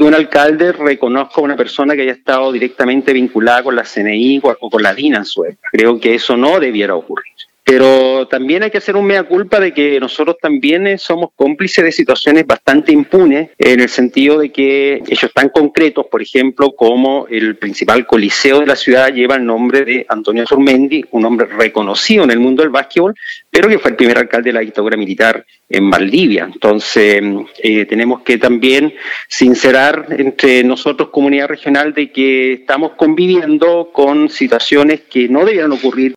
que un alcalde reconozca a una persona que haya estado directamente vinculada con la CNI o con la DINA en su época. Creo que eso no debiera ocurrir. Pero también hay que hacer un mea culpa de que nosotros también somos cómplices de situaciones bastante impunes, en el sentido de que hechos tan concretos, por ejemplo, como el principal coliseo de la ciudad lleva el nombre de Antonio Surmendi, un hombre reconocido en el mundo del básquetbol, pero que fue el primer alcalde de la dictadura militar en Valdivia. Entonces, tenemos que también sincerar entre nosotros, comunidad regional, de que estamos conviviendo con situaciones que no debieran ocurrir.